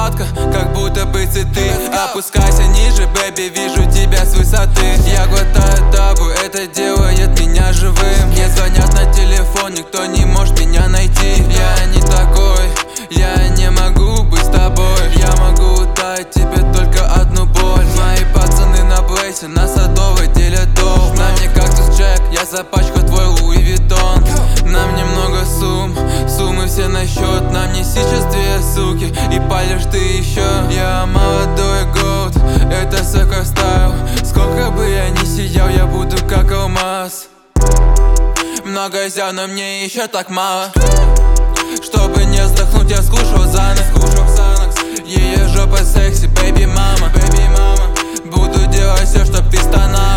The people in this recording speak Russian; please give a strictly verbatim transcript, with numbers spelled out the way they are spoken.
сладко, как будто бы цветы. Опускайся ниже, бэби, вижу тебя с высоты. Я глотаю табу, это делает меня живым. Мне звонят на телефон, никто не может меня найти. Я не такой, я не могу быть с тобой. Я могу дать тебе только одну боль. Мои пацаны на Блейсе, на Садовой делят долг. На мне кактус Джек, я запачкал твой Луи Виттон. Нам немного сумм, суммы все на счет. На мне сейчас две суки, и палишь ты еще. Я молодой голд, это сокер стайл. Сколько бы я ни сиял, я буду как алмаз. Много взял, но мне еще так мало. Чтобы не вздохнуть, я скушал Занокс. Ее жопа секси, бэби мама. Буду делать все, чтоб ты стонала.